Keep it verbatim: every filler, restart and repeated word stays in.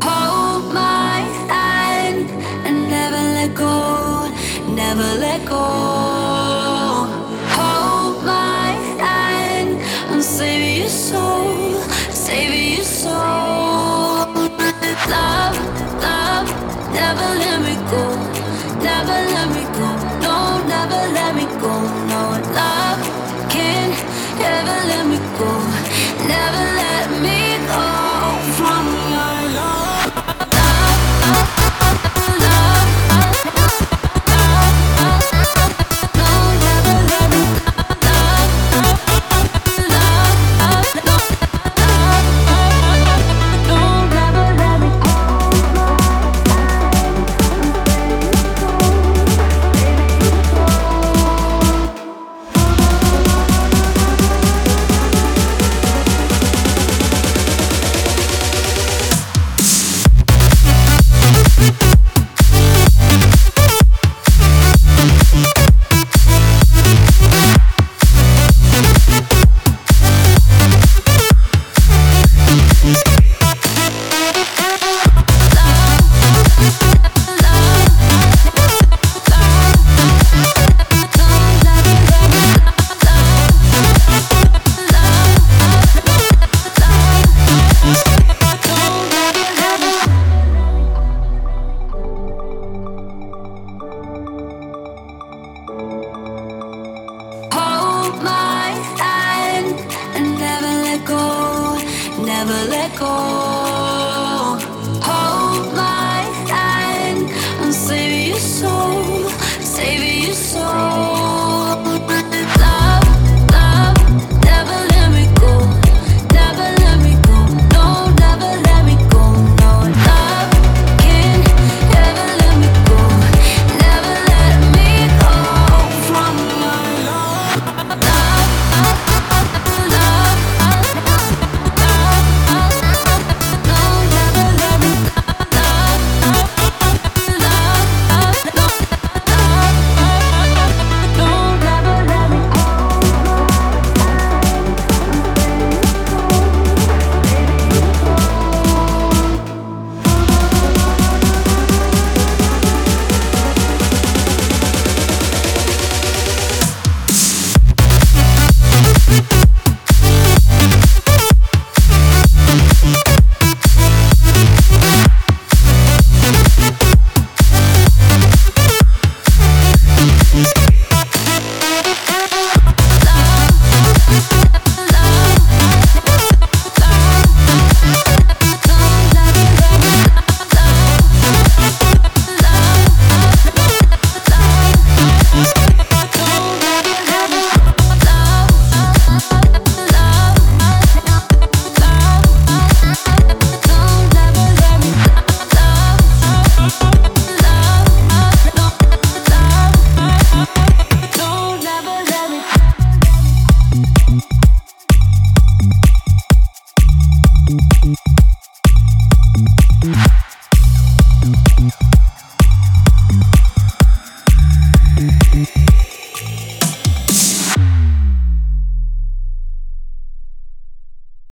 Hold my hand and never let go, never let go. Hold my hand and save your soul, save your soul. Love, love, never let me go, never let me go. No, never let me go. No, love can't ever let me go, never let me go from your love. Hold my hand and never let go, never let go. Hold my hand and save your soul, save your soul. Love, love, never let me go, never let me go. No, never let me go. No, love can't ever let me go, never let me go from your love. Thank you.